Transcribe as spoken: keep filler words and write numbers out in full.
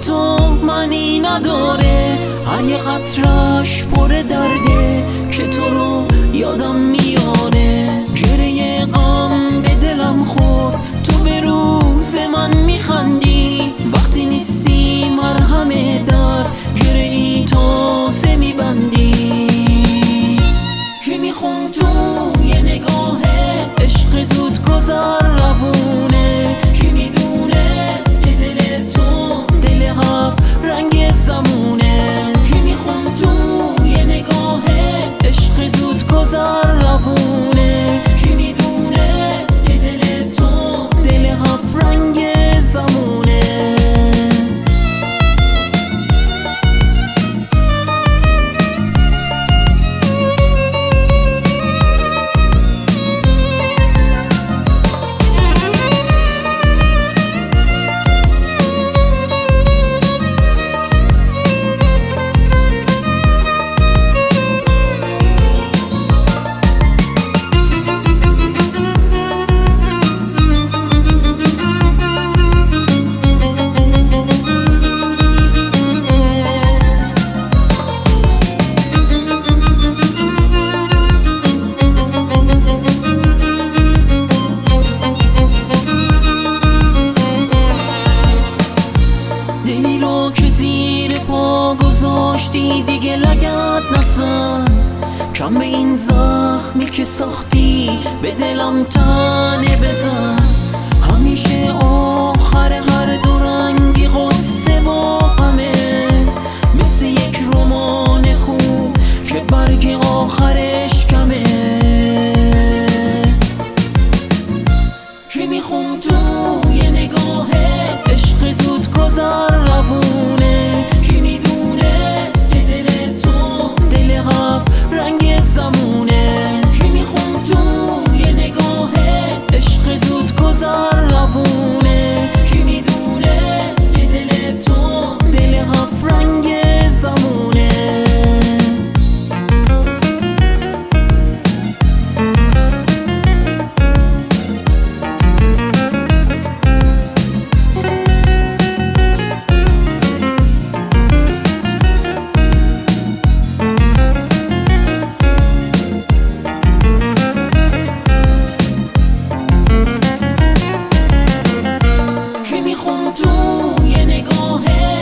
تو معنی نداره، هر یه قطرش پر درده که تو رو یادم میاره. گریه غم به دلم خورد، تو به روز من میخندی، وقتی نیستی مرهم در گریه تازه میبندی. که میخون تو یه نگاه عشق زود گذر روونه، که میدونست که دل تو دل هفت رنگ زمونه. که میخون تو یه نگاه عشق زود گذر روونه، که میدونست که دل تو دل هفت رنگ زمونه. که زیر پا گذاشتی دیگه لگد نزن، کم به این زخمی که ساختی به دلم تنه بزن. همیشه آخر هر دو رنگی غصه و غمه، مثل یک رمان خوب که برگ آخرش کمه. که میخون تو یه نگاه عشق زود گذر روونه، که میدونست که دل تو دل هفت رنگ زمونه. که میخون تو یه نگاه عشق زود گذر روونه، که میدونست که دل تو دل هفت رنگ زمونه. تو یه نگاه